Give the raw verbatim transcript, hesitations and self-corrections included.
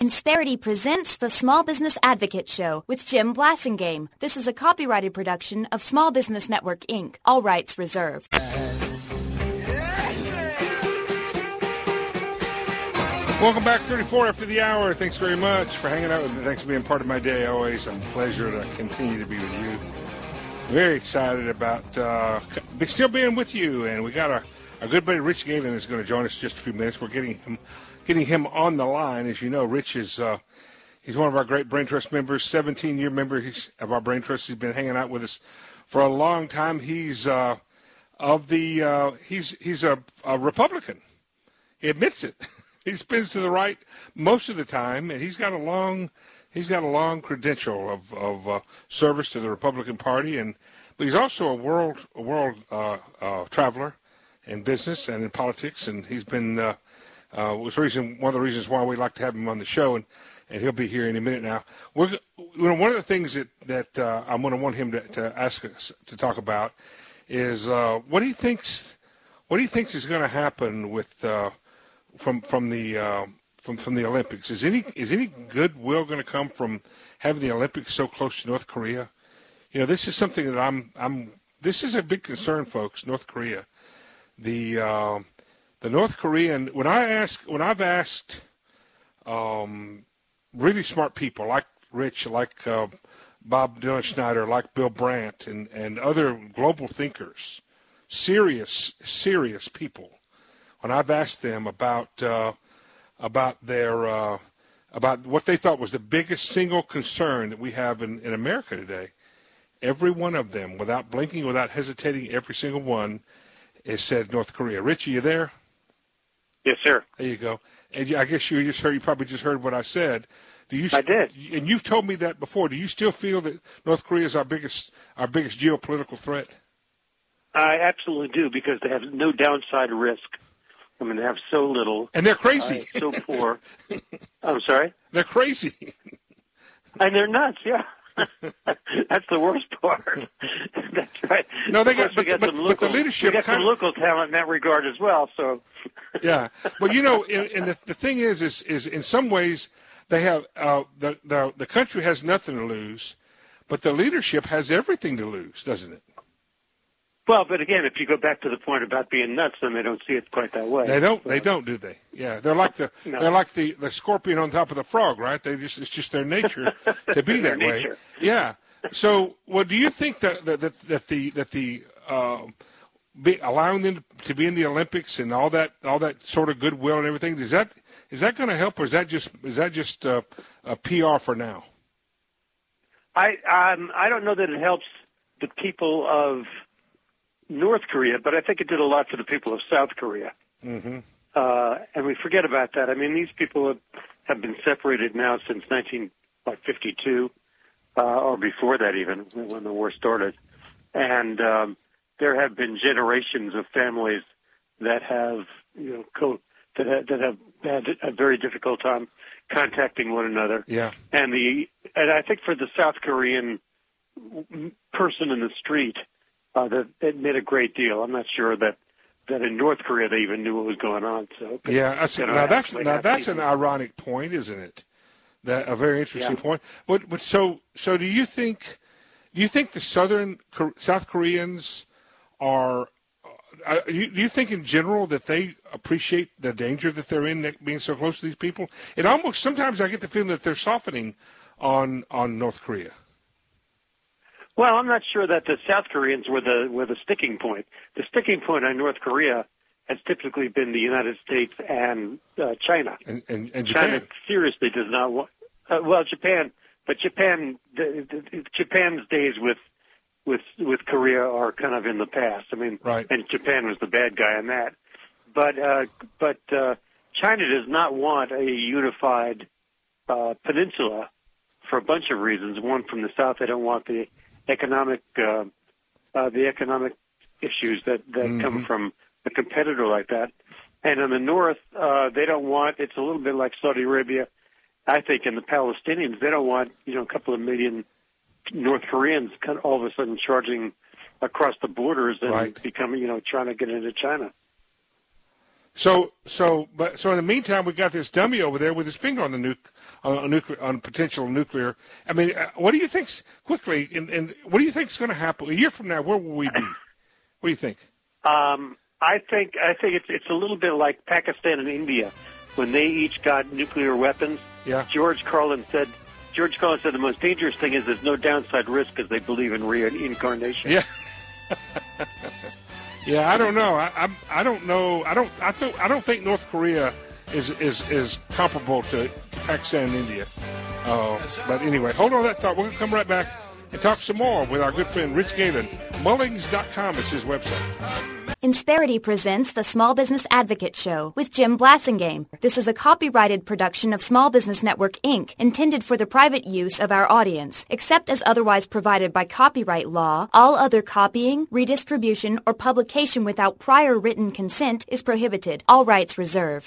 Insperity presents the Small Business Advocate Show with Jim Blasingame. This is a copyrighted production of Small Business Network, Incorporated. All rights reserved. Welcome back, thirty-four after the hour. Thanks very much for hanging out with me. Thanks for being part of my day. Always a pleasure to continue to be with you. Very excited about uh, still being with you. And we got our, our good buddy Rich Galen is going to join us in just a few minutes. We're getting him getting him on the line. As you know, Rich is uh, he's one of our great Brain Trust members, seventeen-year member of our Brain Trust. He's been hanging out with us for a long time. He's uh, of the uh, he's he's a, a Republican. He admits it. He spins to the right most of the time, and he's got a long he's got a long credential of of uh, service to the Republican Party, and but he's also a world a world uh, uh, traveler in business and in politics, and he's been uh, uh, was reason one of the reasons why we like to have him on the show, and, and he'll be here any minute now. We're you know, one of the things that that uh, I'm going to want him to, to ask us to talk about is uh, what he thinks what he thinks is going to happen with. Uh, From from the uh, from from the Olympics, is any is any goodwill going to come from having the Olympics so close to North Korea? You know, this is something that I'm I'm. This is a big concern, folks. North Korea, the uh, the North Korean. When I ask, when I've asked um, really smart people like Rich, like uh, Bob Dylan Schneider, like Bill Brandt, and and other global thinkers, serious serious people. When I've asked them about uh, about their uh, about what they thought was the biggest single concern that we have in, in America today, every one of them, without blinking, without hesitating, every single one has said North Korea. Rich, are you there? Yes, sir. There you go. And I guess you just heard. You probably just heard what I said. Do you? I did. And you've told me that before. Do you still feel that North Korea is our biggest our biggest geopolitical threat? I absolutely do, because they have no downside risk. I mean, they have so little. And they're crazy. Uh, so poor. I'm sorry? They're crazy. And they're nuts, yeah. That's the worst part. That's right. No, they got, but, got but, some local, but the leadership. We got some local talent in that regard as well, so. Yeah. Well, you know, and, and the, the thing is, is, is in some ways they have, uh, the, the, the country has nothing to lose, but the leadership has everything to lose, doesn't it? Well, but again, if you go back to the point about being nuts, then they don't see it quite that way. They don't. So. They don't, do they? Yeah, they're like the no. they're like the, the scorpion on top of the frog, right? They just it's just their nature to be that way. Nature. Yeah. So, well, do you think that that that, that the that the uh, be, allowing them to be in the Olympics and all that all that sort of goodwill and everything, is that is that going to help, or is that just is that just uh, a P R for now? I um, I don't know that it helps the people of North Korea, but I think it did a lot for the people of South Korea. Mm-hmm. Uh, and we forget about that. I mean, these people have, have been separated now since nineteen fifty-two, uh, or before that even, when the war started. And um, there have been generations of families that have, you know, co- that, have, that have had a very difficult time contacting one another. Yeah. And the and I think for the South Korean person in the street, Uh, that it made a great deal. I'm not sure that, that in North Korea they even knew what was going on. So yeah, that's, you know, now that's now that's people. an ironic point, isn't it? That a very interesting yeah. point. But but so so do you think do you think the Southern South Koreans are? Uh, do you think in general that they appreciate the danger that they're in, being so close to these people? It almost sometimes I get the feeling that they're softening on on North Korea. Well, I'm not sure that the South Koreans were the were the sticking point. The sticking point on North Korea has typically been the United States and uh, China. And, and, and Japan. China seriously does not want. Uh, well, Japan, but Japan, the, the, Japan's days with with with Korea are kind of in the past. I mean, right. And Japan was the bad guy on that. But uh, but uh, China does not want a unified uh, peninsula for a bunch of reasons. One, from the south, they don't want the economic uh, uh, the economic issues that, that mm-hmm. come from a competitor like that. And in the north, uh, they don't want, it's a little bit like Saudi Arabia, I think, and the Palestinians, they don't want, you know, a couple of million North Koreans kind of all of a sudden charging across the borders and right. becoming, you know, trying to get into China. So, so, but so in the meantime, we got this dummy over there with his finger on the nuke, on nuclear, on potential nuclear. I mean, uh, what do you think's quickly? And, and what do you think's going to happen a year from now? Where will we be? What do you think? Um, I think I think it's it's a little bit like Pakistan and India when they each got nuclear weapons. Yeah. George Carlin said. George Carlin said the most dangerous thing is there's no downside risk because they believe in reincarnation. Yeah. Yeah, I don't know. I, I I don't know. I don't I th- I don't think North Korea is is, is comparable to Pakistan and India. Uh, but anyway, hold on to that thought. We're gonna come right back and talk some more with our good friend Rich Galen. Mullings dot com is his website. Insperity presents the Small Business Advocate Show with Jim Blasingame. This is a copyrighted production of Small Business Network, Incorporated, intended for the private use of our audience. Except as otherwise provided by copyright law, all other copying, redistribution, or publication without prior written consent is prohibited. All rights reserved.